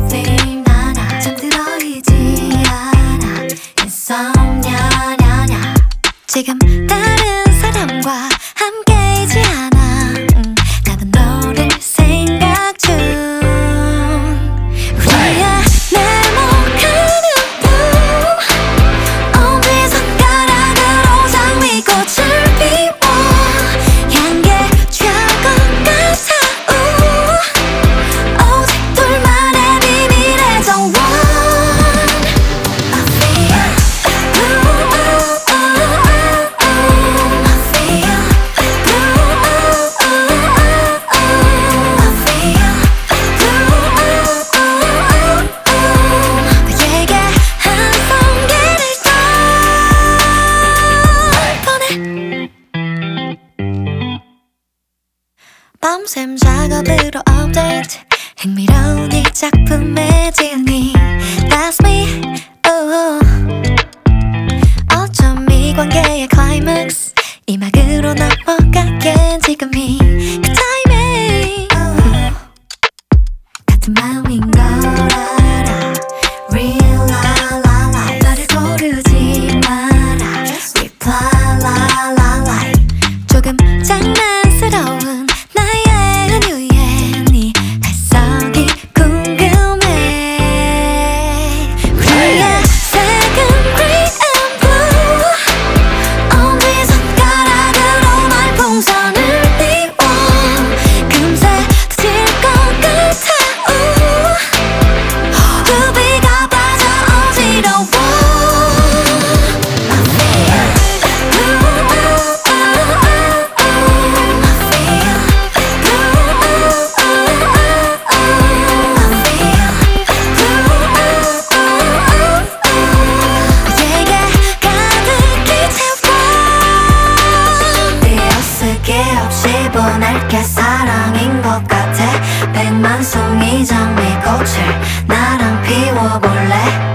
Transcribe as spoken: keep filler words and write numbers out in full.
something 나나 잠들어 있지 않아 insomnia 냐냐 지금 다른 사람과 함께이지 않아 음, 나도 너를 생각 중 우리야 네모가는 봄 엄지손가락으로 장미꽃을 피워 향기에 취할 것 같아 우 오직 둘만의 비밀의 정원 I feel blue I feel blue I feel blue 너에게 한 송이를 더 보내 밤샘 작업으로 업데이트 흥미로운 이 작품의 진이 That's me oh. 어쩜 이 관계의 클라이맥스 이 막으로 넘어가기엔 지금이 그 타이밍 oh. 같은 마음인 걸 알아 Real la la la 너를 고르지 마라 Reply la la la 조금 장난스러운 나의 은유에 네 발성이 궁금해 우리의 색은 green and blue 엄지손가락으로 말풍선을 띄워 금세 터질 것 같아 우 후비가 빠져 어지러워 I feel blue I feel 너에게 가득히 채워 띄어쓰기 없이 보낼게 사랑인 것 같아 백만 송이 장미꽃을 나랑 피워볼래